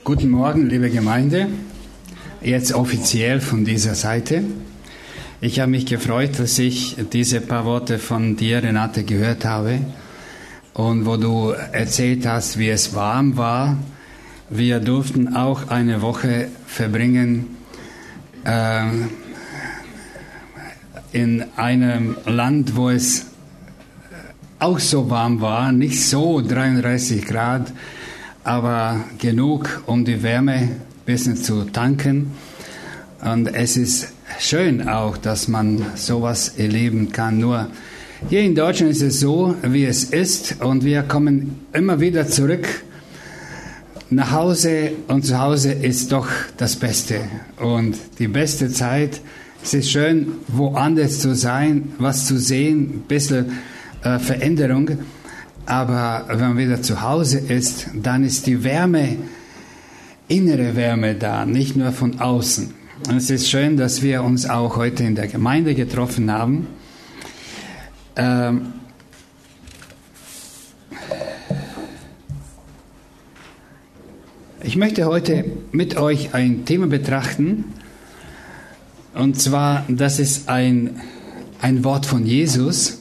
Guten Morgen, liebe Gemeinde, jetzt offiziell von dieser Seite. Ich habe mich gefreut, dass ich diese paar Worte von dir, Renate, gehört habe und wo du erzählt hast, wie es warm war. Wir durften auch eine Woche verbringen in einem Land, wo es auch so warm war, nicht so 33 Grad, aber genug, um die Wärme ein bisschen zu tanken. Und es ist schön auch, dass man sowas erleben kann. Nur hier in Deutschland ist es so, wie es ist, und wir kommen immer wieder zurück nach Hause, und zu Hause ist doch das Beste. Und die beste Zeit, es ist schön, woanders zu sein, was zu sehen, ein bisschen Veränderung. Aber wenn man wieder zu Hause ist, dann ist die Wärme, innere Wärme da, nicht nur von außen. Und es ist schön, dass wir uns auch heute in der Gemeinde getroffen haben. Ich möchte heute mit euch ein Thema betrachten. Und zwar, das ist ein Wort von Jesus.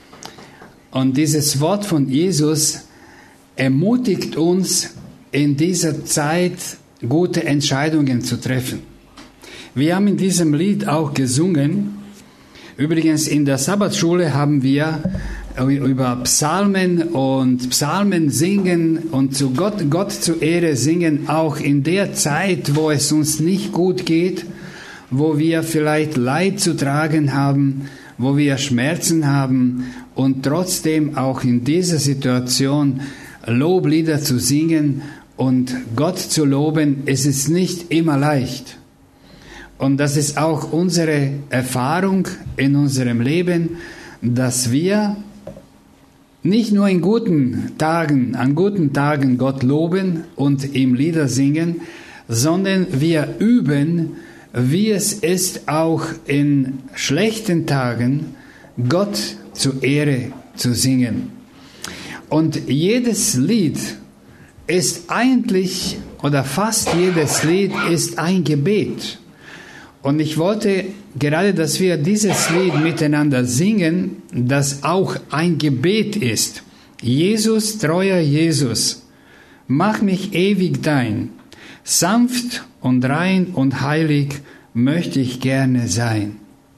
Und dieses Wort von Jesus ermutigt uns, in dieser Zeit gute Entscheidungen zu treffen. Wir haben in diesem Lied auch gesungen. Übrigens, in der Sabbatschule haben wir über Psalmen und Psalmen singen und zu Gott zur Ehre singen, auch in der Zeit, wo es uns nicht gut geht, wo wir vielleicht Leid zu tragen haben, wo wir Schmerzen haben, und trotzdem auch in dieser Situation Loblieder zu singen und Gott zu loben, es ist nicht immer leicht. Und das ist auch unsere Erfahrung in unserem Leben, dass wir nicht nur an guten Tagen Gott loben und ihm Lieder singen, sondern wir üben, wie es ist, auch in schlechten Tagen Gott zur Ehre zu singen. Und jedes Lied ist eigentlich, oder fast jedes Lied ist ein Gebet. Und ich wollte gerade, dass wir dieses Lied miteinander singen, das auch ein Gebet ist. Jesus, treuer Jesus, mach mich ewig dein. Sanft und rein und heilig möchte ich gerne sein.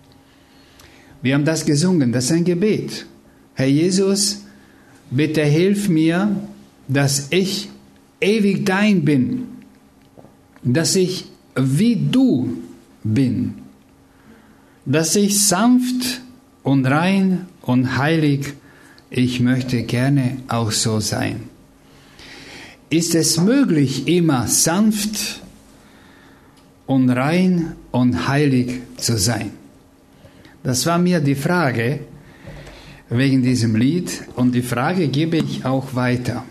Wir haben das gesungen, das ist ein Gebet. Herr Jesus, bitte hilf mir, dass ich ewig dein bin, dass ich wie du bin, dass ich sanft und rein und heilig, ich möchte gerne auch so sein. Ist es möglich, immer sanft und rein und heilig zu sein? Das war mir die Frage wegen diesem Lied, und die Frage gebe ich auch weiter.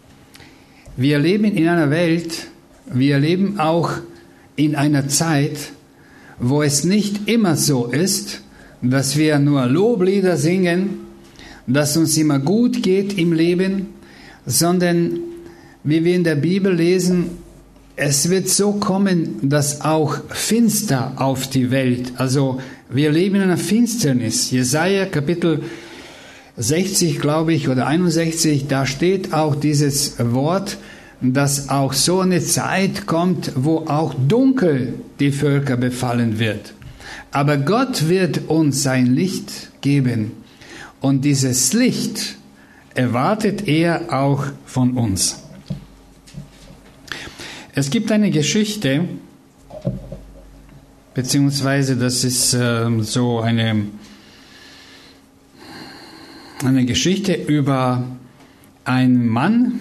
Wir leben in einer Welt, wir leben auch in einer Zeit, wo es nicht immer so ist, dass wir nur Loblieder singen, dass uns immer gut geht im Leben, sondern wie wir in der Bibel lesen, es wird so kommen, dass auch finster auf die Welt, also wir leben in einer Finsternis. Jesaja Kapitel 60, glaube ich, oder 61, da steht auch dieses Wort, dass auch so eine Zeit kommt, wo auch dunkel die Völker befallen wird. Aber Gott wird uns sein Licht geben, und dieses Licht erwartet er auch von uns. Es gibt eine Geschichte, beziehungsweise das ist so eine Geschichte über einen Mann,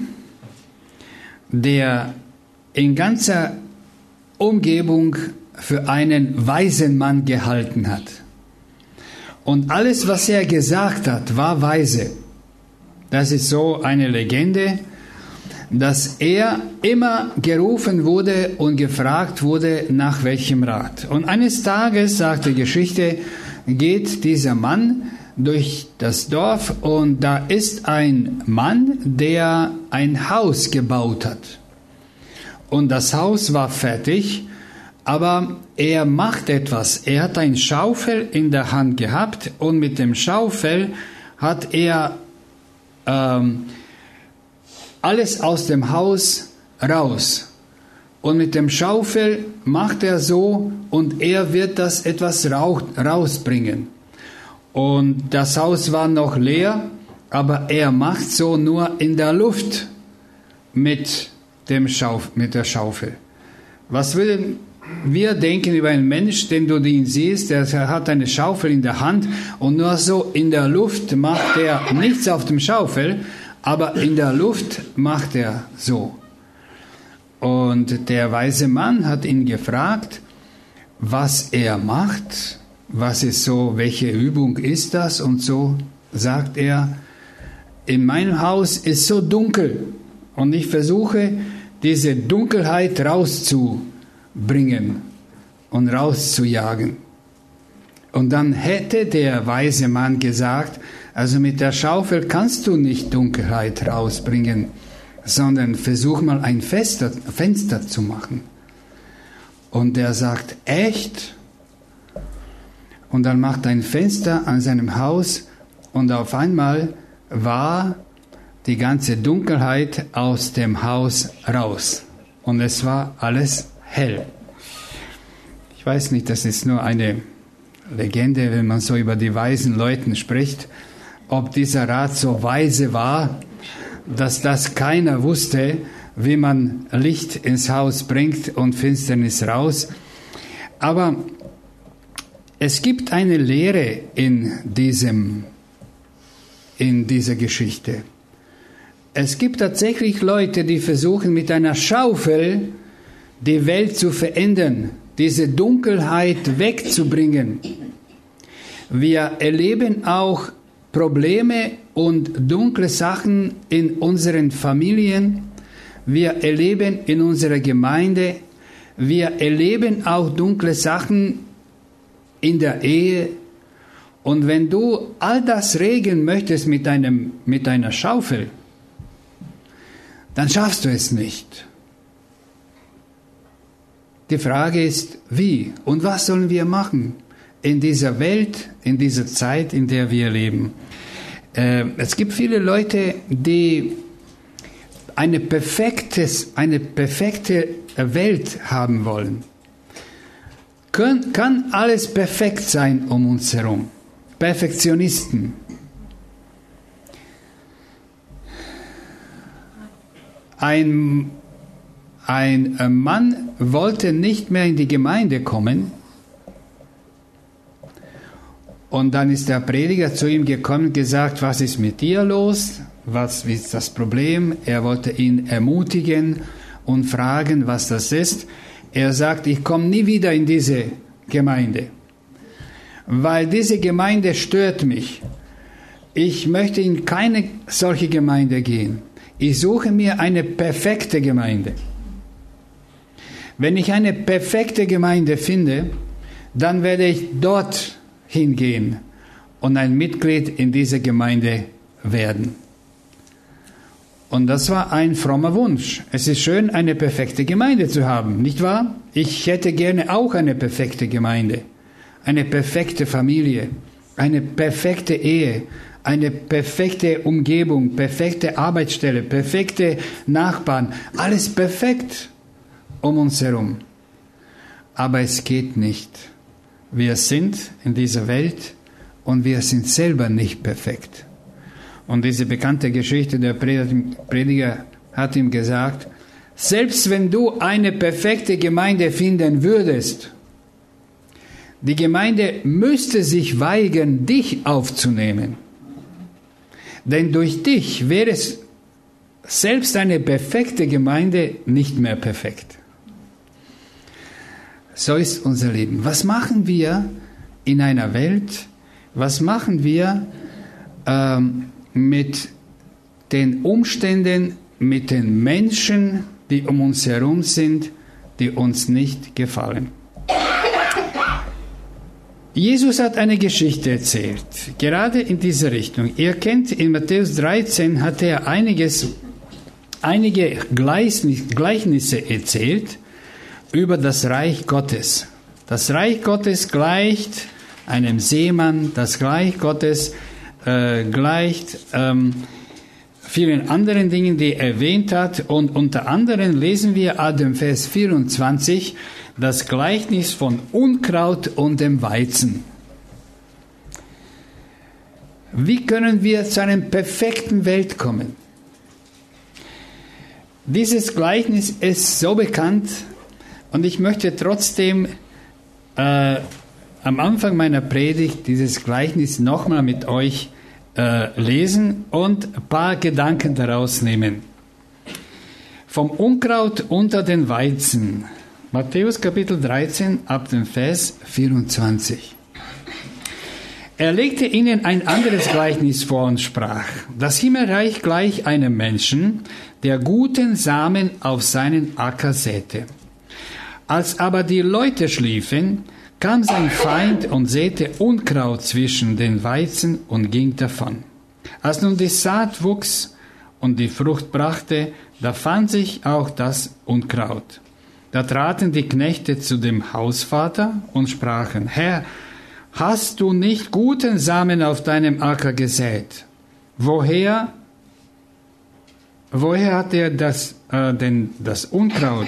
der in ganzer Umgebung für einen weisen Mann gehalten hat. Und alles, was er gesagt hat, war weise. Das ist so eine Legende, dass er immer gerufen wurde und gefragt wurde, nach welchem Rat. Und eines Tages, sagt die Geschichte, geht dieser Mann durch das Dorf, und da ist ein Mann, der ein Haus gebaut hat. und das Haus war fertig, aber er macht etwas. Er hat ein Schaufel in der Hand gehabt und mit dem Schaufel hat er alles aus dem Haus raus. Und mit dem Schaufel macht er so und er wird das etwas rausbringen. Und das Haus war noch leer, aber er macht so nur in der Luft mit der Schaufel. Was würden wir denken über einen Menschen, den du ihn siehst, der hat eine Schaufel in der Hand und nur so in der Luft macht er nichts auf dem Schaufel, aber in der Luft macht er so. Und der weise Mann hat ihn gefragt, was er macht, was ist so, welche Übung ist das? Und so sagt er, in meinem Haus ist so dunkel und ich versuche, diese Dunkelheit rauszubringen und rauszujagen. Und dann hätte der weise Mann gesagt, also mit der Schaufel kannst du nicht Dunkelheit rausbringen, sondern versuch mal ein Fenster zu machen. Und er sagt, echt? Und dann macht er ein Fenster an seinem Haus und auf einmal war die ganze Dunkelheit aus dem Haus raus. Und es war alles hell. Ich weiß nicht, das ist nur eine Legende, wenn man so über die weisen Leute spricht, ob dieser Rat so weise war, dass das keiner wusste, wie man Licht ins Haus bringt und Finsternis raus. Aber es gibt eine Lehre in dieser Geschichte. Es gibt tatsächlich Leute, die versuchen mit einer Schaufel die Welt zu verändern, diese Dunkelheit wegzubringen. Wir erleben auch Probleme und dunkle Sachen in unseren Familien. Wir erleben in unserer Gemeinde. Wir erleben auch dunkle Sachen in der Ehe. Und wenn du all das regeln möchtest mit einer Schaufel, dann schaffst du es nicht. Die Frage ist, wie und was sollen wir machen in dieser Welt, in dieser Zeit, in der wir leben? Es gibt viele Leute, die eine perfekte Welt haben wollen. Kann alles perfekt sein um uns herum? Perfektionisten. Ein Mann wollte nicht mehr in die Gemeinde kommen. Und dann ist der Prediger zu ihm gekommen und gesagt, was ist mit dir los? Was ist das Problem? Er wollte ihn ermutigen und fragen, was das ist. Er sagt, ich komme nie wieder in diese Gemeinde, weil diese Gemeinde stört mich. Ich möchte in keine solche Gemeinde gehen. Ich suche mir eine perfekte Gemeinde. Wenn ich eine perfekte Gemeinde finde, dann werde ich dort hingehen und ein Mitglied in dieser Gemeinde werden. Und das war ein frommer Wunsch. Es ist schön, eine perfekte Gemeinde zu haben, nicht wahr? Ich hätte gerne auch eine perfekte Gemeinde, eine perfekte Familie, eine perfekte Ehe, eine perfekte Umgebung, perfekte Arbeitsstelle, perfekte Nachbarn, alles perfekt um uns herum. Aber es geht nicht. Wir sind in dieser Welt und wir sind selber nicht perfekt. Und diese bekannte Geschichte, der Prediger hat ihm gesagt, selbst wenn du eine perfekte Gemeinde finden würdest, die Gemeinde müsste sich weigern, dich aufzunehmen. Denn durch dich wäre es selbst eine perfekte Gemeinde nicht mehr perfekt. So ist unser Leben. Was machen wir in einer Welt? Was machen wir mit den Umständen, mit den Menschen, die um uns herum sind, die uns nicht gefallen? Jesus hat eine Geschichte erzählt, gerade in diese Richtung. Ihr kennt, in Matthäus 13 hat er einiges einige Gleichnisse erzählt über das Reich Gottes. Das Reich Gottes gleicht einem Seemann, das Reich Gottes gleicht vielen anderen Dingen, die er erwähnt hat. Und unter anderem lesen wir ab dem Vers 24 das Gleichnis von Unkraut und dem Weizen. Wie können wir zu einer perfekten Welt kommen? Dieses Gleichnis ist so bekannt und ich möchte trotzdem am Anfang meiner Predigt dieses Gleichnis nochmal mit euch lesen und ein paar Gedanken daraus nehmen. Vom Unkraut unter den Weizen. Matthäus Kapitel 13 ab dem Vers 24. Er legte ihnen ein anderes Gleichnis vor und sprach: Das Himmelreich gleich einem Menschen, der guten Samen auf seinen Acker säte. Als aber die Leute schliefen, kam sein Feind und säte Unkraut zwischen den Weizen und ging davon. Als nun die Saat wuchs und die Frucht brachte, da fand sich auch das Unkraut. Da traten die Knechte zu dem Hausvater und sprachen: Herr, hast du nicht guten Samen auf deinem Acker gesät? Woher hat er denn das Unkraut?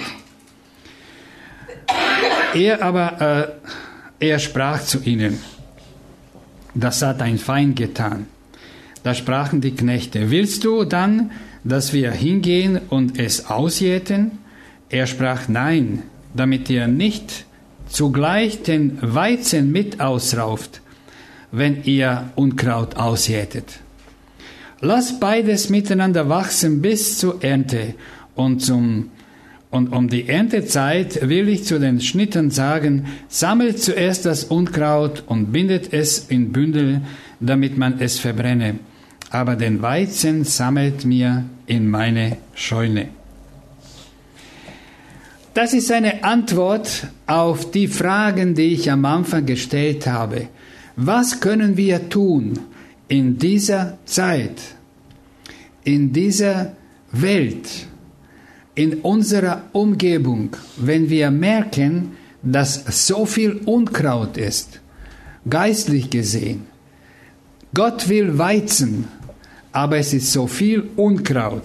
Er sprach zu ihnen: Das hat ein Feind getan. Da sprachen die Knechte: Willst du dann, dass wir hingehen und es ausjäten? Er sprach: Nein, damit ihr nicht zugleich den Weizen mit ausrauft, wenn ihr Unkraut ausjätet. Lasst beides miteinander wachsen bis zur Ernte. Und um die Erntezeit will ich zu den Schnittern sagen: Sammelt zuerst das Unkraut und bindet es in Bündel, damit man es verbrenne. Aber den Weizen sammelt mir in meine Scheune. Das ist eine Antwort auf die Fragen, die ich am Anfang gestellt habe. Was können wir tun in dieser Zeit, in dieser Welt, in unserer Umgebung, wenn wir merken, dass so viel Unkraut ist, geistlich gesehen? Gott will Weizen, aber es ist so viel Unkraut.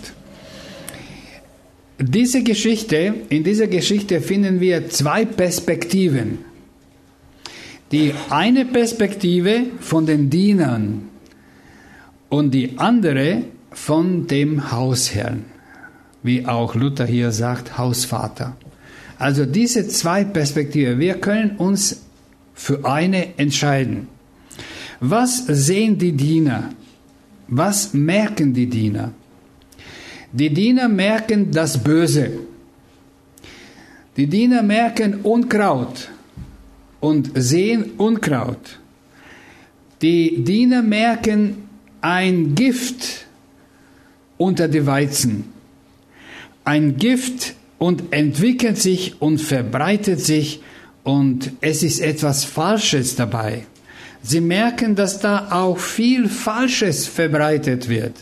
In dieser Geschichte finden wir zwei Perspektiven. Die eine Perspektive von den Dienern und die andere von dem Hausherrn. Wie auch Luther hier sagt, Hausvater. Also diese zwei Perspektiven, wir können uns für eine entscheiden. Was sehen die Diener? Was merken die Diener? Die Diener merken das Böse. Die Diener merken Unkraut und sehen Unkraut. Die Diener merken ein Gift unter die Weizen. Ein Gift und entwickelt sich und verbreitet sich und es ist etwas Falsches dabei. Sie merken, dass da auch viel Falsches verbreitet wird.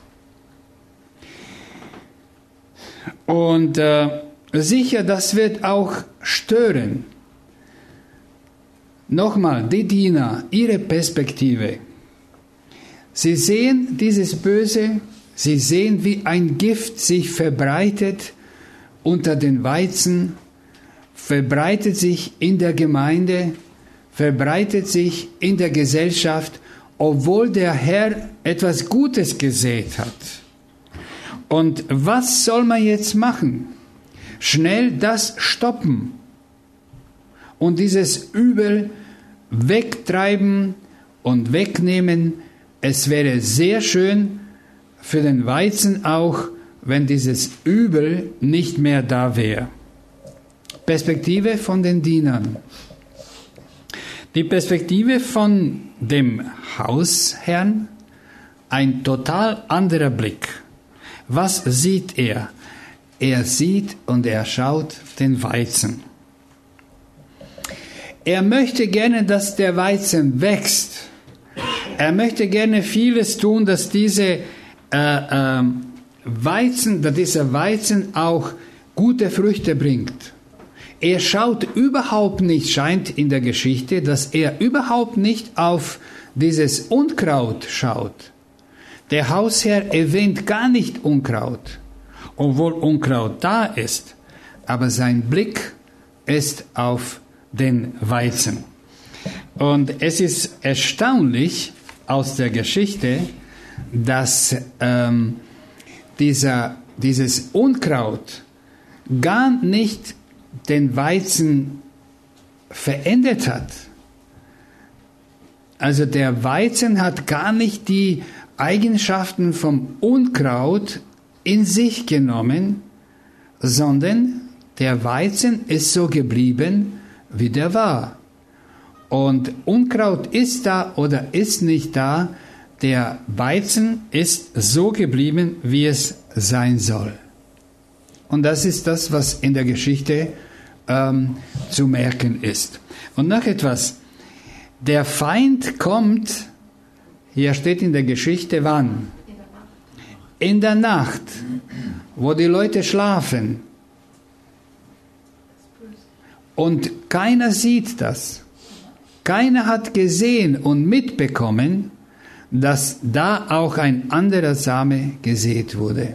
Und sicher, das wird auch stören. Nochmal, die Diener, ihre Perspektive. Sie sehen dieses Böse, sie sehen, wie ein Gift sich verbreitet unter den Weizen, verbreitet sich in der Gemeinde, verbreitet sich in der Gesellschaft, obwohl der Herr etwas Gutes gesät hat. Und was soll man jetzt machen? Schnell das stoppen und dieses Übel wegtreiben und wegnehmen. Es wäre sehr schön für den Weizen auch, wenn dieses Übel nicht mehr da wäre. Perspektive von den Dienern. Die Perspektive von dem Hausherrn, ein total anderer Blick. Was sieht er? Er sieht und er schaut den Weizen. Er möchte gerne, dass der Weizen wächst. Er möchte gerne vieles tun, dass diese dieser Weizen auch gute Früchte bringt. Er schaut überhaupt nicht, scheint in der Geschichte, dass er überhaupt nicht auf dieses Unkraut schaut. Der Hausherr erwähnt gar nicht Unkraut, obwohl Unkraut da ist, aber sein Blick ist auf den Weizen. Und es ist erstaunlich aus der Geschichte, dass dieses Unkraut gar nicht den Weizen verändert hat. Also der Weizen hat gar nicht die Eigenschaften vom Unkraut in sich genommen, sondern der Weizen ist so geblieben, wie der war. Und Unkraut ist da oder ist nicht da, der Weizen ist so geblieben, wie es sein soll. Und das ist das, was in der Geschichte zu merken ist. Und noch etwas. Der Feind kommt, hier steht in der Geschichte, wann? In der Nacht, wo die Leute schlafen. Und keiner sieht das. Keiner hat gesehen und mitbekommen, dass da auch ein anderer Same gesät wurde.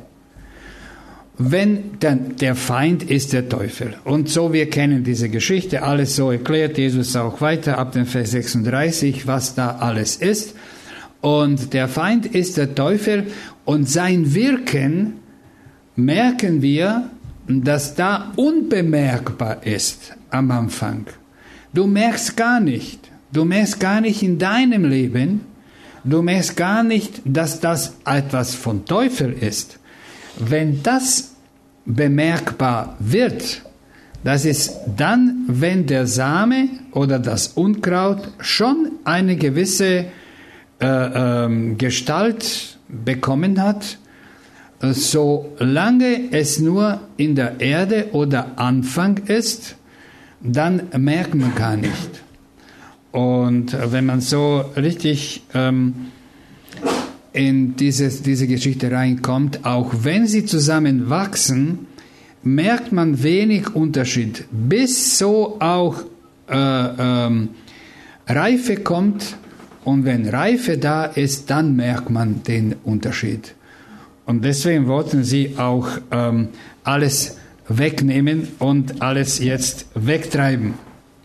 Der Feind ist der Teufel. Und so, wir kennen diese Geschichte, alles so erklärt Jesus auch weiter ab dem Vers 36, was da alles ist. Und der Feind ist der Teufel und sein Wirken merken wir, dass da unbemerkbar ist am Anfang. Du merkst gar nicht in deinem Leben, du merkst gar nicht, dass das etwas von Teufel ist. Wenn das bemerkbar wird, das ist dann, wenn der Same oder das Unkraut schon eine gewisse Gestalt bekommen hat, solange es nur in der Erde oder Anfang ist, dann merkt man gar nicht. Und wenn man so richtig in diese Geschichte reinkommt, auch wenn sie zusammen wachsen, merkt man wenig Unterschied, bis so auch Reife kommt. Und wenn Reife da ist, dann merkt man den Unterschied. Und deswegen wollten sie auch alles wegnehmen und alles jetzt wegtreiben.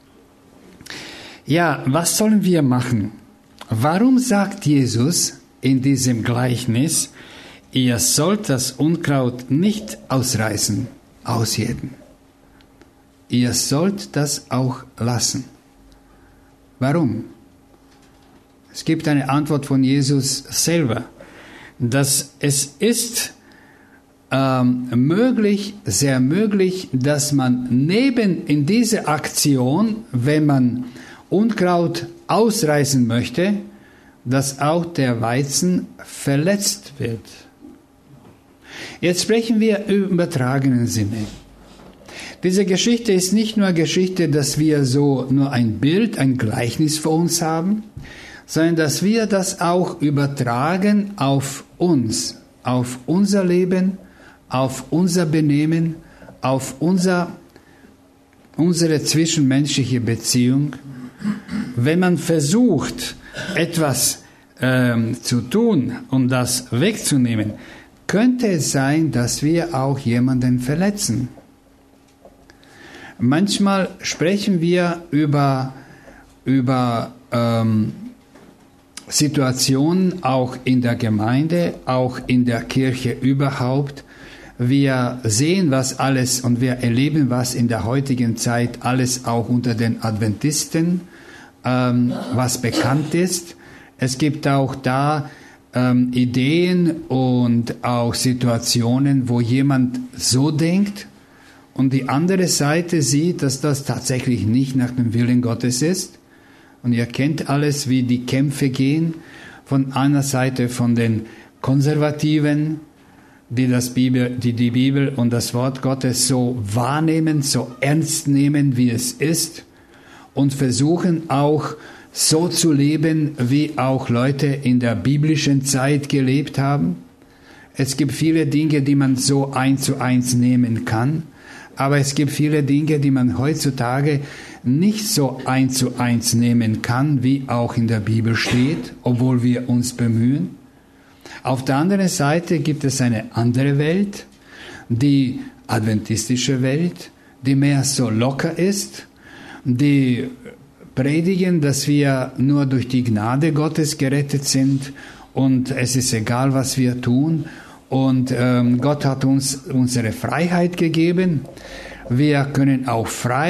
Ja, was sollen wir machen? Warum sagt Jesus in diesem Gleichnis, ihr sollt das Unkraut nicht ausreißen, ausheben. Ihr sollt das auch lassen. Warum? Es gibt eine Antwort von Jesus selber, dass es ist möglich, sehr möglich, dass man neben in diese Aktion, wenn man Unkraut ausreißen möchte, dass auch der Weizen verletzt wird. Jetzt sprechen wir im übertragenen Sinne. Diese Geschichte ist nicht nur Geschichte, dass wir so nur ein Bild, ein Gleichnis vor uns haben, sondern dass wir das auch übertragen auf uns, auf unser Leben, auf unser Benehmen, auf unsere zwischenmenschliche Beziehung. Wenn man versucht, etwas zu tun, um das wegzunehmen, könnte es sein, dass wir auch jemanden verletzen. Manchmal sprechen wir über Situationen auch in der Gemeinde, auch in der Kirche überhaupt. Wir sehen, was alles und wir erleben, was in der heutigen Zeit alles auch unter den Adventisten was bekannt ist. Es gibt auch da Ideen und auch Situationen, wo jemand so denkt und die andere Seite sieht, dass das tatsächlich nicht nach dem Willen Gottes ist. Und ihr kennt alles, wie die Kämpfe gehen. Von einer Seite von den Konservativen, die die Bibel und das Wort Gottes so wahrnehmen, so ernst nehmen, wie es ist, und versuchen auch so zu leben, wie auch Leute in der biblischen Zeit gelebt haben. Es gibt viele Dinge, die man so 1:1 nehmen kann, aber es gibt viele Dinge, die man heutzutage nicht so 1:1 nehmen kann, wie auch in der Bibel steht, obwohl wir uns bemühen. Auf der anderen Seite gibt es eine andere Welt, die adventistische Welt, die mehr so locker ist, die predigen, dass wir nur durch die Gnade Gottes gerettet sind und es ist egal, was wir tun. Und Gott hat uns unsere Freiheit gegeben. Wir können auch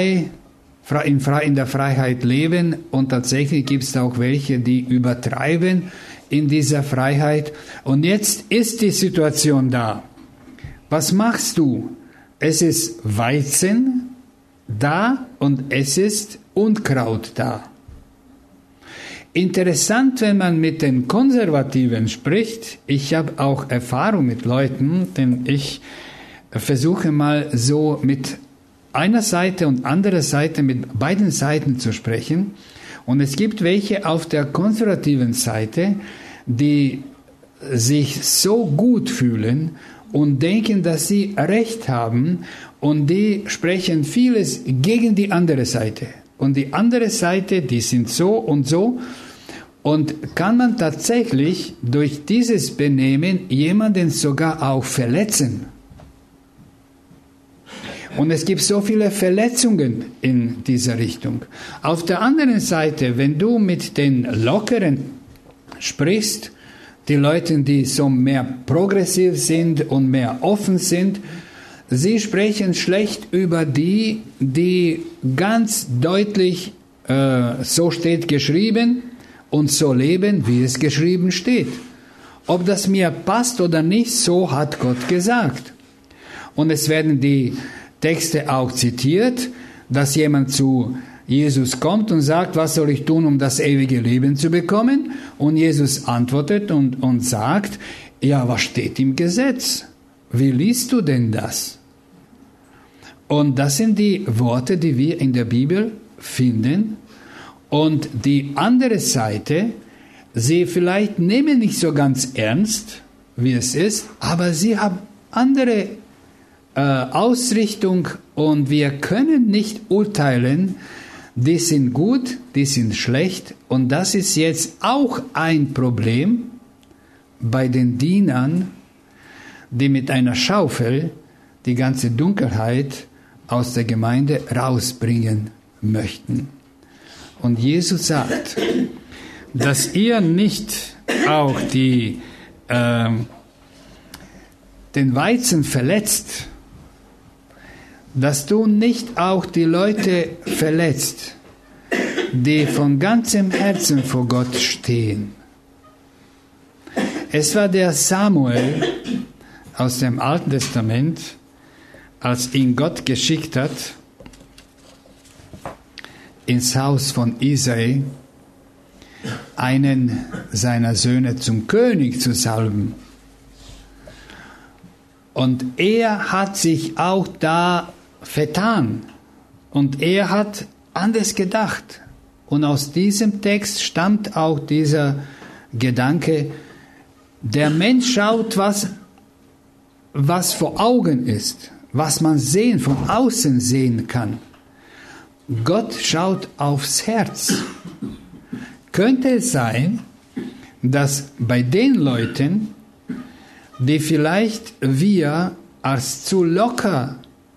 in der Freiheit leben. Und tatsächlich gibt es auch welche, die übertreiben in dieser Freiheit. Und jetzt ist die Situation da. Was machst du? Es ist Weizen da und es ist Unkraut da. Interessant, wenn man mit den Konservativen spricht. Ich habe auch Erfahrung mit Leuten, denn ich versuche mal so mit einer Seite und anderer Seite, mit beiden Seiten zu sprechen. Und es gibt welche auf der konservativen Seite, die sich so gut fühlen und denken, dass sie Recht haben, und die sprechen vieles gegen die andere Seite. Und die andere Seite, die sind so und so. Und kann man tatsächlich durch dieses Benehmen jemanden sogar auch verletzen. Und es gibt so viele Verletzungen in dieser Richtung. Auf der anderen Seite, wenn du mit den Lockeren sprichst, die Leute, die so mehr progressiv sind und mehr offen sind, sie sprechen schlecht über die, die ganz deutlich, so steht geschrieben und so leben, wie es geschrieben steht. Ob das mir passt oder nicht, so hat Gott gesagt. Und es werden die Texte auch zitiert, dass jemand zu Jesus kommt und sagt, was soll ich tun, um das ewige Leben zu bekommen? Und Jesus antwortet und sagt, ja, was steht im Gesetz? Wie liest du denn das? Und das sind die Worte, die wir in der Bibel finden. Und die andere Seite, sie vielleicht nehmen nicht so ganz ernst, wie es ist, aber sie haben andere Ausrichtung und wir können nicht urteilen, die sind gut, die sind schlecht. Und das ist jetzt auch ein Problem bei den Dienern, die mit einer Schaufel die ganze Dunkelheit aus der Gemeinde rausbringen möchten. Und Jesus sagt, dass ihr nicht auch den Weizen verletzt, dass du nicht auch die Leute verletzt, die von ganzem Herzen vor Gott stehen. Es war der Samuel aus dem Alten Testament, als ihn Gott geschickt hat, ins Haus von Isai, einen seiner Söhne zum König zu salben. Und er hat sich auch da vertan. Und er hat anders gedacht. Und aus diesem Text stammt auch dieser Gedanke, der Mensch schaut, was vor Augen ist, was man von außen sehen kann. Gott schaut aufs Herz. Könnte es sein, dass bei den Leuten, die vielleicht wir als zu locker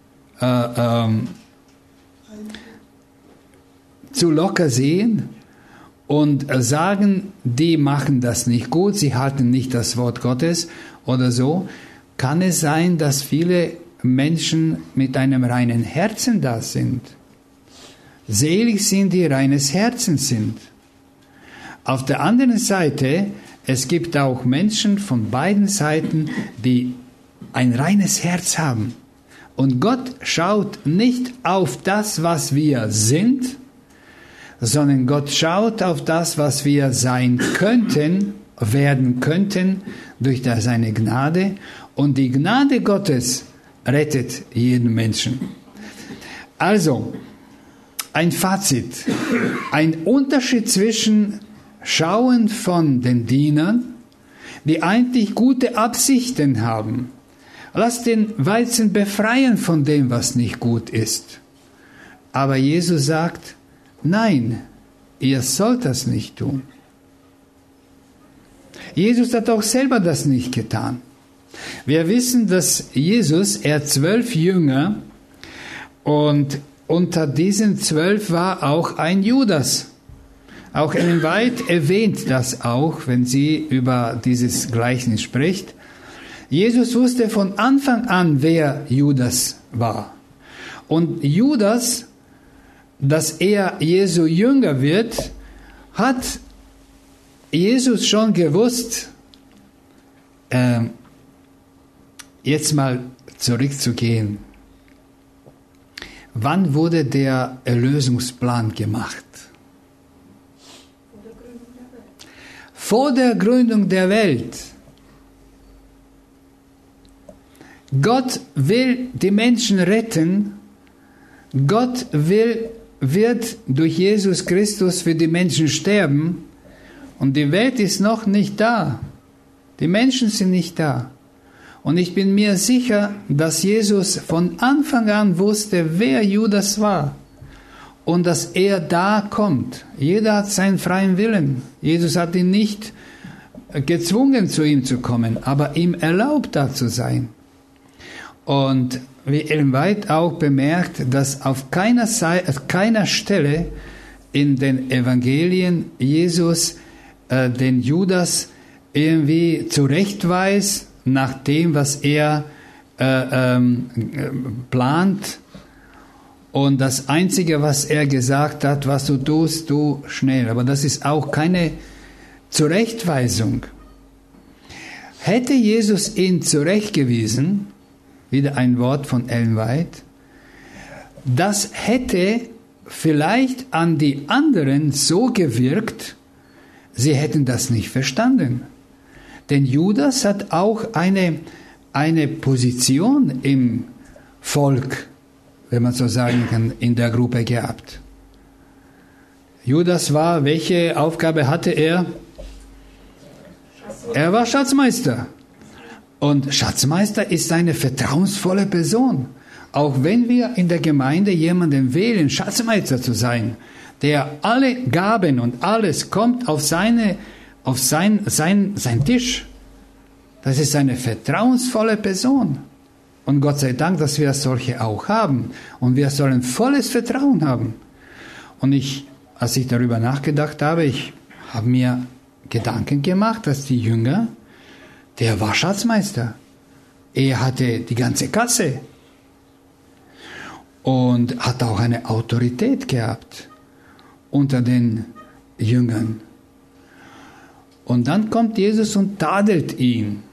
sehen und sagen, die machen das nicht gut, sie halten nicht das Wort Gottes oder so, kann es sein, dass viele Menschen mit einem reinen Herzen da sind. Selig sind, die reines Herzen sind. Auf der anderen Seite, es gibt auch Menschen von beiden Seiten, die ein reines Herz haben. Und Gott schaut nicht auf das, was wir sind, sondern Gott schaut auf das, was wir sein könnten, werden könnten durch seine Gnade. Und die Gnade Gottes rettet jeden Menschen. Also, ein Fazit, ein Unterschied zwischen Schauen von den Dienern, die eigentlich gute Absichten haben. Lass den Weizen befreien von dem, was nicht gut ist. Aber Jesus sagt, nein, ihr sollt das nicht tun. Jesus hat auch selber das nicht getan. Wir wissen, dass Jesus, 12 Jünger, und unter diesen 12 war auch ein Judas. Auch Ellen White erwähnt das auch, wenn sie über dieses Gleichnis spricht. Jesus wusste von Anfang an, wer Judas war. Und Judas, dass er Jesu Jünger wird, hat Jesus schon gewusst, jetzt mal zurückzugehen. Wann wurde der Erlösungsplan gemacht? Vor der Gründung der Welt. Gott will die Menschen retten. Gott wird durch Jesus Christus für die Menschen sterben. Und die Welt ist noch nicht da. Die Menschen sind nicht da. Und ich bin mir sicher, dass Jesus von Anfang an wusste, wer Judas war. Und dass er da kommt. Jeder hat seinen freien Willen. Jesus hat ihn nicht gezwungen, zu ihm zu kommen, aber ihm erlaubt, da zu sein. Und wie Ellen White auch bemerkt, dass auf keiner Stelle in den Evangelien Jesus den Judas irgendwie zurechtweist nach dem, was er plant. Und das Einzige, was er gesagt hat, was du tust, tu schnell. Aber das ist auch keine Zurechtweisung. Hätte Jesus ihn zurechtgewiesen, wieder ein Wort von Ellen White, das hätte vielleicht an die anderen so gewirkt, sie hätten das nicht verstanden. Denn Judas hat auch eine Position im Volk, wenn man so sagen kann, in der Gruppe gehabt. Judas war, welche Aufgabe hatte er? Er war Schatzmeister. Und Schatzmeister ist eine vertrauensvolle Person. Auch wenn wir in der Gemeinde jemanden wählen, Schatzmeister zu sein, der alle Gaben und alles kommt auf sein Tisch. Das ist eine vertrauensvolle Person. Und Gott sei Dank, dass wir solche auch haben. Und wir sollen volles Vertrauen haben. Und als ich darüber nachgedacht habe, ich habe mir Gedanken gemacht, dass die Jünger, der war Schatzmeister. Er hatte die ganze Kasse. Und hat auch eine Autorität gehabt unter den Jüngern. Und dann kommt Jesus und tadelt ihn.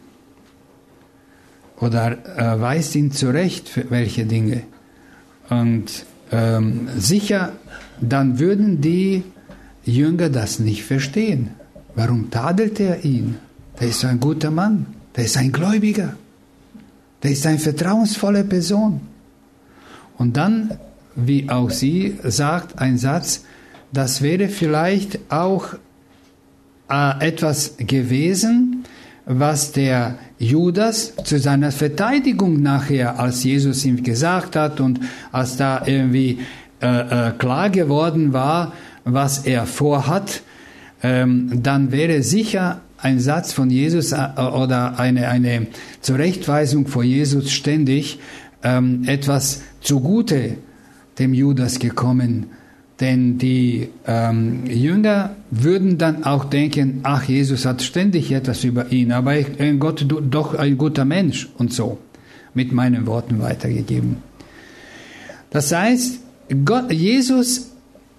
Oder weist ihn zurecht für welche Dinge. Und sicher, dann würden die Jünger das nicht verstehen. Warum tadelt er ihn? Der ist ein guter Mann. Der ist ein Gläubiger. Der ist eine vertrauensvolle Person. Und dann, wie auch sie sagt, ein Satz, das wäre vielleicht auch etwas gewesen, was der Judas zu seiner Verteidigung nachher, als Jesus ihm gesagt hat und als da irgendwie klar geworden war, was er vorhat, dann wäre sicher ein Satz von Jesus oder eine Zurechtweisung von Jesus ständig etwas zugute dem Judas gekommen. Denn die Jünger würden dann auch denken, ach, Jesus hat ständig etwas über ihn, aber Gott doch ein guter Mensch und so, mit meinen Worten weitergegeben. Das heißt, Jesus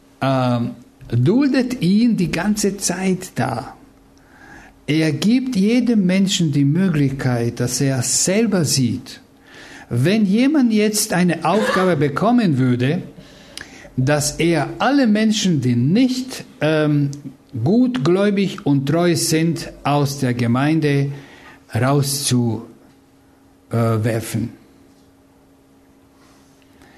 duldet ihn die ganze Zeit da. Er gibt jedem Menschen die Möglichkeit, dass er selber sieht. Wenn jemand jetzt eine Aufgabe bekommen würde, dass er alle Menschen, die nicht gutgläubig und treu sind, aus der Gemeinde rauszuwerfen.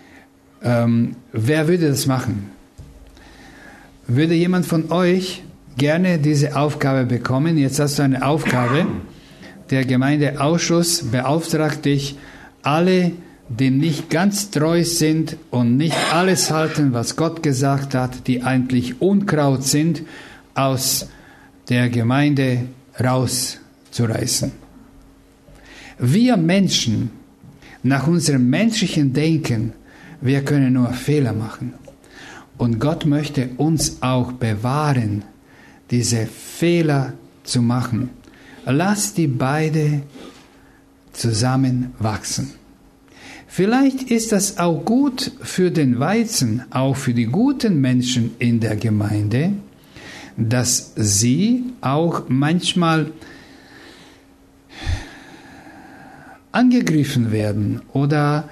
Wer würde das machen? Würde jemand von euch gerne diese Aufgabe bekommen. Jetzt hast du eine Aufgabe. Der Gemeindeausschuss beauftragt dich, alle, die nicht ganz treu sind und nicht alles halten, was Gott gesagt hat, die eigentlich Unkraut sind, aus der Gemeinde rauszureißen. Wir Menschen, nach unserem menschlichen Denken, wir können nur Fehler machen. Und Gott möchte uns auch bewahren, diese Fehler zu machen. Lass die beide zusammen wachsen. Vielleicht ist das auch gut für den Weizen, auch für die guten Menschen in der Gemeinde, dass sie auch manchmal angegriffen werden oder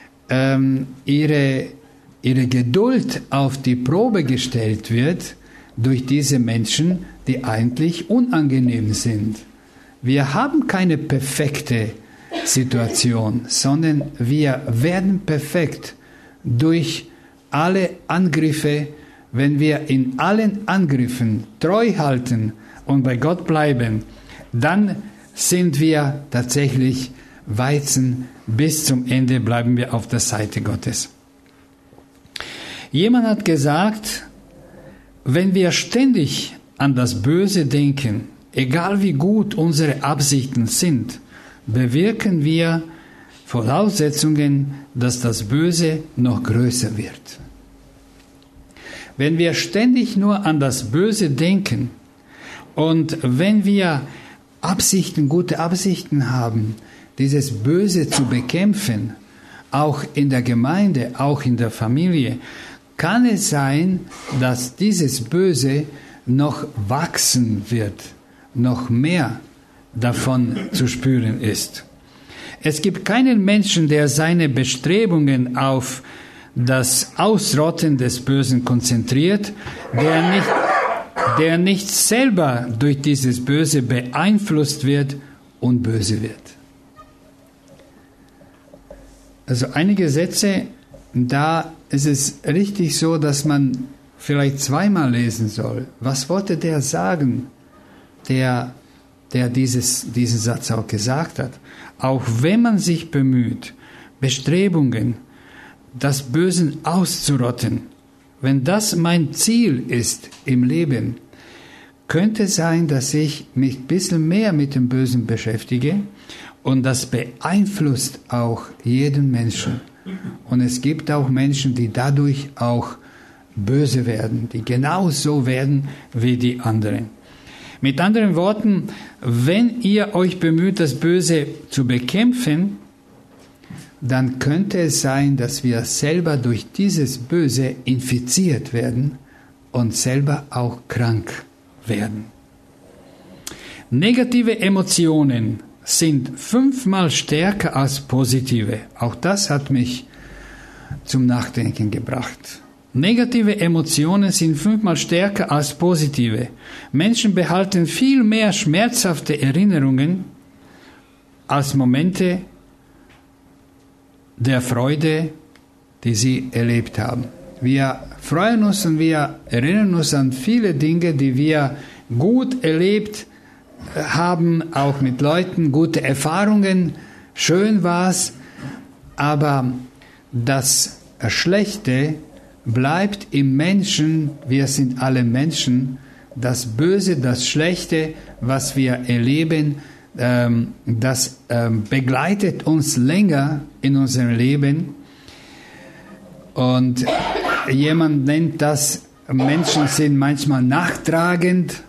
ihre Geduld auf die Probe gestellt wird durch diese Menschen, die eigentlich unangenehm sind. Wir haben keine perfekte Situation, sondern wir werden perfekt durch alle Angriffe, wenn wir in allen Angriffen treu halten und bei Gott bleiben, dann sind wir tatsächlich Weizen, bis zum Ende bleiben wir auf der Seite Gottes. Jemand hat gesagt, wenn wir ständig an das Böse denken, egal wie gut unsere Absichten sind, bewirken wir Voraussetzungen, dass das Böse noch größer wird. Wenn wir ständig nur an das Böse denken und wenn wir gute Absichten haben, dieses Böse zu bekämpfen, auch in der Gemeinde, auch in der Familie, kann es sein, dass dieses Böse noch wachsen wird, noch mehr davon zu spüren ist. Es gibt keinen Menschen, der seine Bestrebungen auf das Ausrotten des Bösen konzentriert, der nicht selber durch dieses Böse beeinflusst wird und böse wird. Also einige Sätze, da ist es richtig so, dass man vielleicht zweimal lesen soll. Was wollte der sagen, der diesen Satz auch gesagt hat? Auch wenn man sich bemüht, Bestrebungen, das Bösen auszurotten, wenn das mein Ziel ist im Leben, könnte es sein, dass ich mich ein bisschen mehr mit dem Bösen beschäftige und das beeinflusst auch jeden Menschen. Und es gibt auch Menschen, die dadurch auch böse werden, die genauso werden wie die anderen. Mit anderen Worten, wenn ihr euch bemüht, das Böse zu bekämpfen, dann könnte es sein, dass wir selber durch dieses Böse infiziert werden und selber auch krank werden. Negative Emotionen sind 5-mal stärker als positive. Auch das hat mich zum Nachdenken gebracht. Negative Emotionen sind 5-mal stärker als positive. Menschen behalten viel mehr schmerzhafte Erinnerungen als Momente der Freude, die sie erlebt haben. Wir freuen uns und wir erinnern uns an viele Dinge, die wir gut erlebt haben, auch mit Leuten, gute Erfahrungen, schön war's, aber das Schlechte bleibt im Menschen, wir sind alle Menschen, das Böse, das Schlechte, was wir erleben, das begleitet uns länger in unserem Leben. Und jemand nennt das, Menschen sind manchmal nachtragend.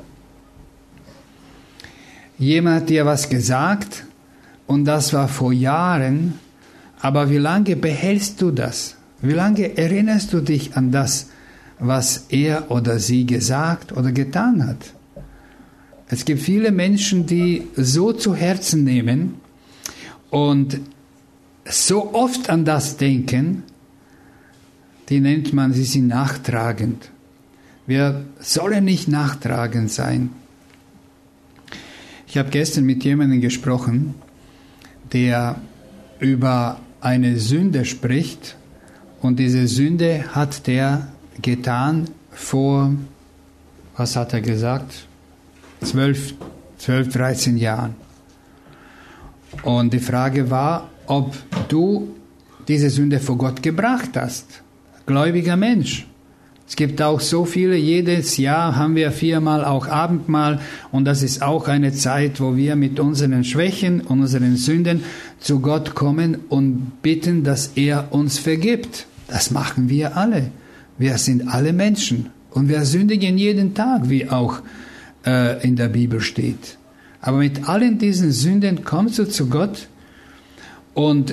Jemand hat dir was gesagt und das war vor Jahren, aber wie lange behältst du das? Wie lange erinnerst du dich an das, was er oder sie gesagt oder getan hat? Es gibt viele Menschen, die so zu Herzen nehmen und so oft an das denken, die nennt man, sie sind nachtragend. Wir sollen nicht nachtragend sein. Ich habe gestern mit jemandem gesprochen, der über eine Sünde spricht und diese Sünde hat der getan vor was hat er gesagt? 12, 13 Jahren. Und die Frage war, ob du diese Sünde vor Gott gebracht hast. Gläubiger Mensch. Es gibt auch so viele, jedes Jahr haben wir 4-mal auch Abendmahl und das ist auch eine Zeit, wo wir mit unseren Schwächen und unseren Sünden zu Gott kommen und bitten, dass er uns vergibt. Das machen wir alle. Wir sind alle Menschen und wir sündigen jeden Tag, wie auch in der Bibel steht. Aber mit allen diesen Sünden kommst du zu Gott und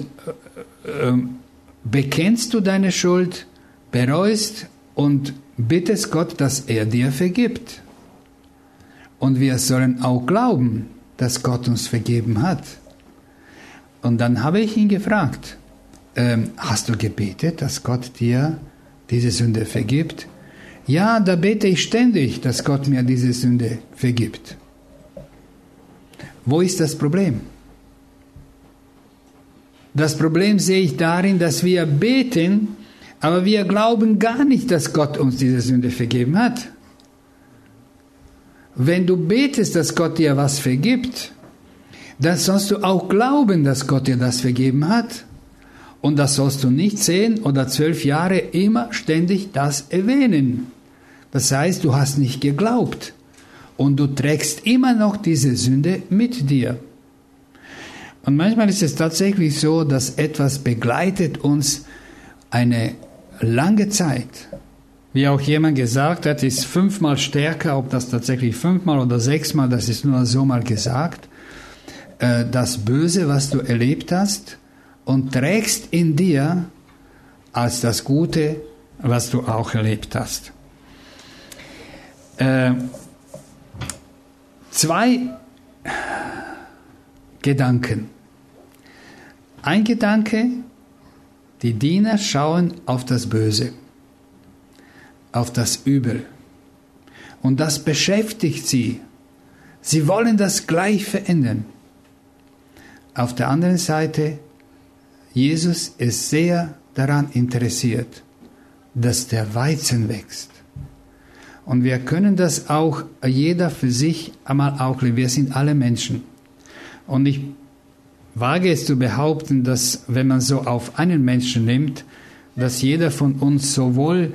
bekennst du deine Schuld, bereust und bittest Gott, dass er dir vergibt. Und wir sollen auch glauben, dass Gott uns vergeben hat. Und dann habe ich ihn gefragt, hast du gebetet, dass Gott dir diese Sünde vergibt? Ja, da bete ich ständig, dass Gott mir diese Sünde vergibt. Wo ist das Problem? Das Problem sehe ich darin, dass wir beten, aber wir glauben gar nicht, dass Gott uns diese Sünde vergeben hat. Wenn du betest, dass Gott dir was vergibt, dann sollst du auch glauben, dass Gott dir das vergeben hat. Und das sollst du nicht 10 oder 12 Jahre immer ständig das erwähnen. Das heißt, du hast nicht geglaubt. Und du trägst immer noch diese Sünde mit dir. Und manchmal ist es tatsächlich so, dass etwas begleitet uns eine lange Zeit. Wie auch jemand gesagt hat, ist 5-mal stärker, ob das tatsächlich 5-mal oder 6-mal, das ist nur so mal gesagt. Das Böse, was du erlebt hast, und trägst in dir als das Gute, was du auch erlebt hast. 2 Gedanken. Ein Gedanke, die Diener schauen auf das Böse, auf das Übel. Und das beschäftigt sie. Sie wollen das gleich verändern. Auf der anderen Seite, Jesus ist sehr daran interessiert, dass der Weizen wächst. Und wir können das auch, jeder für sich einmal auch, wir sind alle Menschen. Und ich wage es zu behaupten, dass wenn man so auf einen Menschen nimmt, dass jeder von uns sowohl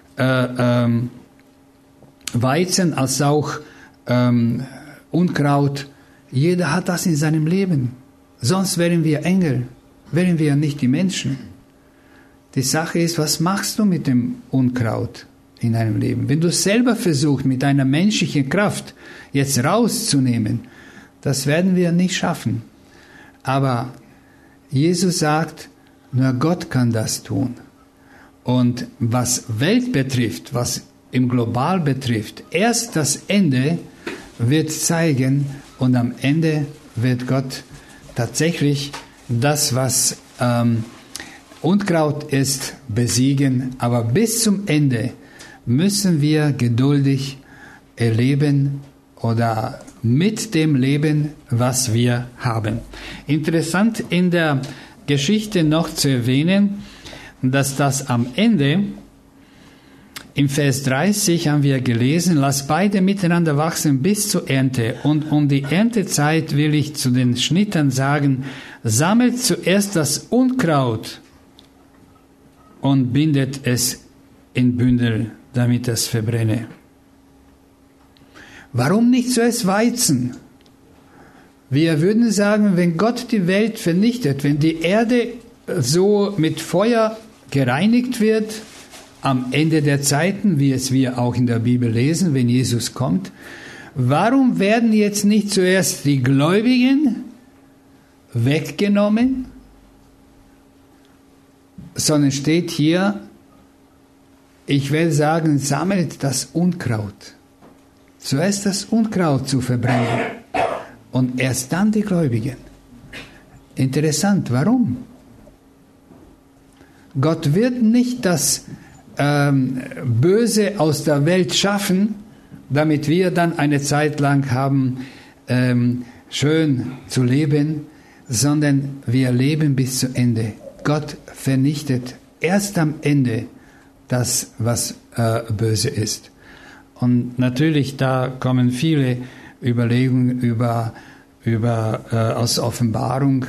Weizen als auch Unkraut, jeder hat das in seinem Leben. Sonst wären wir Engel, wären wir nicht die Menschen. Die Sache ist, was machst du mit dem Unkraut in deinem Leben? Wenn du selber versuchst, mit deiner menschlichen Kraft jetzt rauszunehmen, das werden wir nicht schaffen. Aber Jesus sagt, nur Gott kann das tun. Und was Welt betrifft, was im Global betrifft, erst das Ende wird zeigen und am Ende wird Gott tatsächlich das, was Unkraut ist, besiegen. Aber bis zum Ende müssen wir geduldig erleben oder mit dem Leben, was wir haben. Interessant in der Geschichte noch zu erwähnen, dass das am Ende, im Vers 30 haben wir gelesen, lasst beide miteinander wachsen bis zur Ernte. Und um die Erntezeit will ich zu den Schnittern sagen, sammelt zuerst das Unkraut und bindet es in Bündel, damit es verbrenne. Warum nicht zuerst Weizen? Wir würden sagen, wenn Gott die Welt vernichtet, wenn die Erde so mit Feuer gereinigt wird, am Ende der Zeiten, wie es wir auch in der Bibel lesen, wenn Jesus kommt, warum werden jetzt nicht zuerst die Gläubigen weggenommen, sondern steht hier, ich will sagen, sammelt das Unkraut. Zuerst das Unkraut zu verbrennen und erst dann die Gläubigen. Interessant, warum? Gott wird nicht das Böse aus der Welt schaffen, damit wir dann eine Zeit lang haben, schön zu leben, sondern wir leben bis zu Ende. Gott vernichtet erst am Ende das, was böse ist. Und natürlich, da kommen viele Überlegungen aus Offenbarung,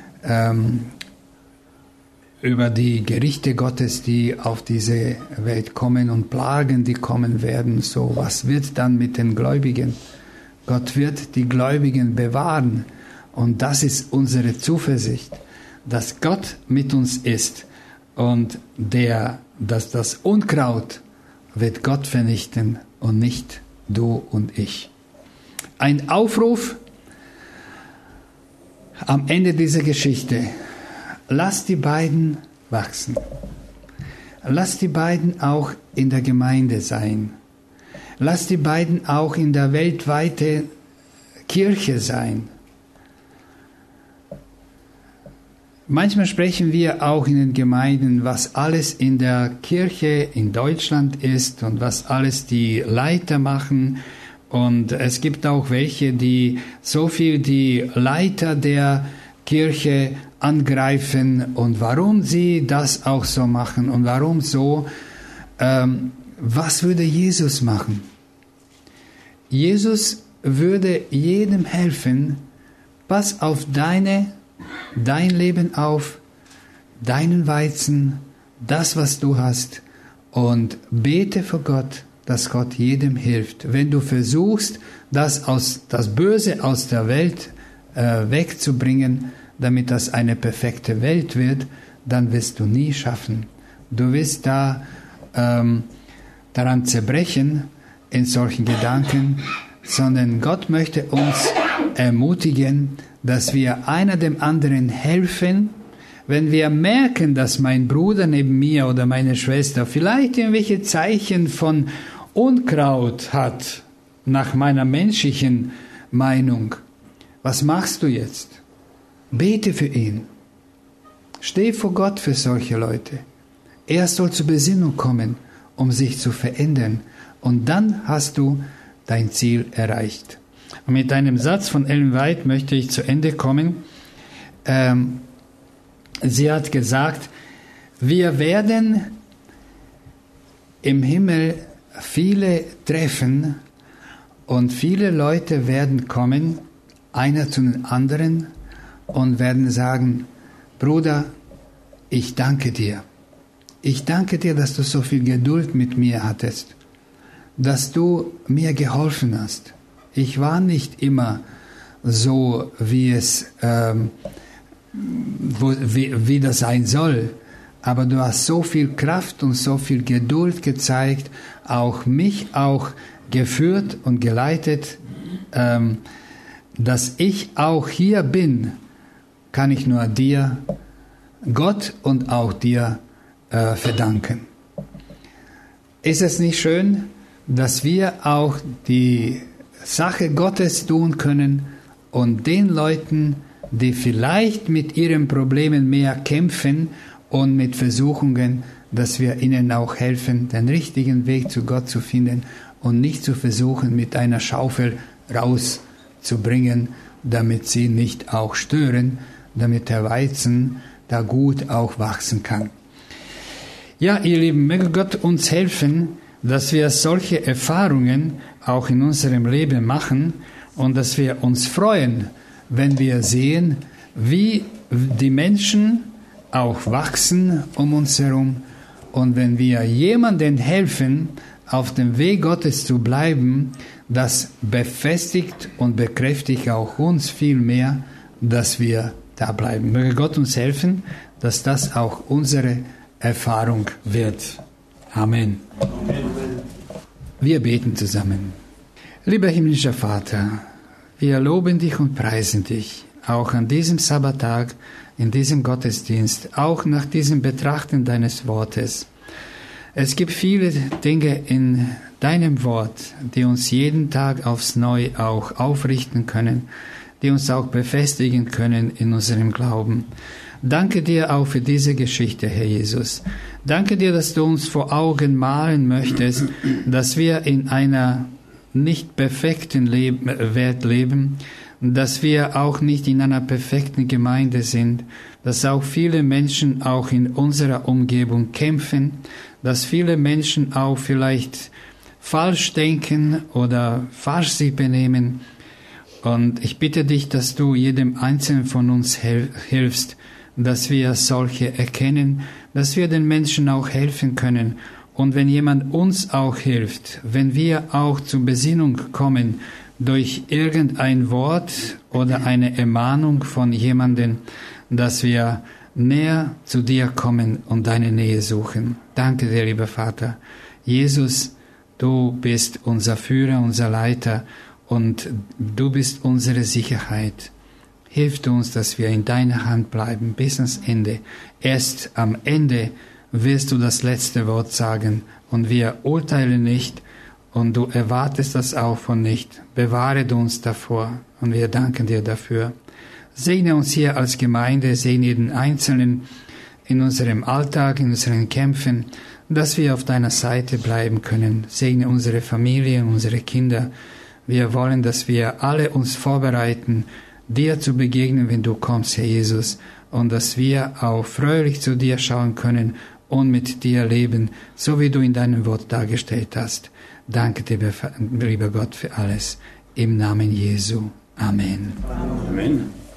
über die Gerichte Gottes, die auf diese Welt kommen und Plagen, die kommen werden. So, was wird dann mit den Gläubigen? Gott wird die Gläubigen bewahren. Und das ist unsere Zuversicht, dass Gott mit uns ist und dass das Unkraut wird Gott vernichten und nicht du und ich. Ein Aufruf am Ende dieser Geschichte. Lass die beiden wachsen. Lass die beiden auch in der Gemeinde sein. Lass die beiden auch in der weltweiten Kirche sein. Manchmal sprechen wir auch in den Gemeinden, was alles in der Kirche in Deutschland ist und was alles die Leiter machen. Und es gibt auch welche, die so viel die Leiter der Kirche angreifen und warum sie das auch so machen und warum so. Was würde Jesus machen? Jesus würde jedem helfen, pass auf dein Leben auf, deinen Weizen, das, was du hast, und bete vor Gott, dass Gott jedem hilft. Wenn du versuchst, das Böse aus der Welt wegzubringen, damit das eine perfekte Welt wird, dann wirst du nie schaffen. Du wirst daran zerbrechen in solchen Gedanken, sondern Gott möchte uns ermutigen, dass wir einer dem anderen helfen, wenn wir merken, dass mein Bruder neben mir oder meine Schwester vielleicht irgendwelche Zeichen von Unkraut hat, nach meiner menschlichen Meinung. Was machst du jetzt? Bete für ihn. Steh vor Gott für solche Leute. Er soll zur Besinnung kommen, um sich zu verändern. Und dann hast du dein Ziel erreicht. Und mit einem Satz von Ellen White möchte ich zu Ende kommen. Sie hat gesagt, wir werden im Himmel viele treffen und viele Leute werden kommen, einer zu den anderen, und werden sagen, Bruder, ich danke dir. Ich danke dir, dass du so viel Geduld mit mir hattest, dass du mir geholfen hast. Ich war nicht immer so, wie das sein soll, aber du hast so viel Kraft und so viel Geduld gezeigt, auch mich auch geführt und geleitet, dass ich auch hier bin, kann ich nur dir, Gott und auch dir verdanken. Ist es nicht schön, dass wir auch die Sache Gottes tun können und den Leuten, die vielleicht mit ihren Problemen mehr kämpfen und mit Versuchungen, dass wir ihnen auch helfen, den richtigen Weg zu Gott zu finden und nicht zu versuchen, mit einer Schaufel rauszubringen, damit sie nicht auch stören, damit der Weizen da gut auch wachsen kann. Ja, ihr Lieben, möge Gott uns helfen, dass wir solche Erfahrungen auch in unserem Leben machen und dass wir uns freuen, wenn wir sehen, wie die Menschen auch wachsen um uns herum, und wenn wir jemandem helfen, auf dem Weg Gottes zu bleiben, das befestigt und bekräftigt auch uns viel mehr, dass wir da bleiben. Möge Gott uns helfen, dass das auch unsere Erfahrung wird. Amen. Wir beten zusammen. Lieber himmlischer Vater, wir loben dich und preisen dich, auch an diesem Sabbattag, in diesem Gottesdienst, auch nach diesem Betrachten deines Wortes. Es gibt viele Dinge in deinem Wort, die uns jeden Tag aufs Neue auch aufrichten können, die uns auch befestigen können in unserem Glauben. Danke dir auch für diese Geschichte, Herr Jesus. Danke dir, dass du uns vor Augen malen möchtest, dass wir in einer nicht perfekten Welt leben, dass wir auch nicht in einer perfekten Gemeinde sind, dass auch viele Menschen auch in unserer Umgebung kämpfen, dass viele Menschen auch vielleicht falsch denken oder falsch sich benehmen. Und ich bitte dich, dass du jedem Einzelnen von uns hilfst, dass wir solche erkennen, dass wir den Menschen auch helfen können. Und wenn jemand uns auch hilft, wenn wir auch zur Besinnung kommen durch irgendein Wort oder eine Ermahnung von jemandem, dass wir näher zu dir kommen und deine Nähe suchen. Danke dir, lieber Vater. Jesus, du bist unser Führer, unser Leiter und du bist unsere Sicherheit. Hilf uns, dass wir in deiner Hand bleiben bis ans Ende. Erst am Ende wirst du das letzte Wort sagen und wir urteilen nicht und du erwartest das auch von nicht. Bewahre uns davor und wir danken dir dafür. Segne uns hier als Gemeinde, segne jeden Einzelnen in unserem Alltag, in unseren Kämpfen, dass wir auf deiner Seite bleiben können. Segne unsere Familie und unsere Kinder. Wir wollen, dass wir alle uns vorbereiten, dir zu begegnen, wenn du kommst, Herr Jesus, und dass wir auch fröhlich zu dir schauen können und mit dir leben, so wie du in deinem Wort dargestellt hast. Danke dir, lieber Gott, für alles. Im Namen Jesu. Amen. Amen.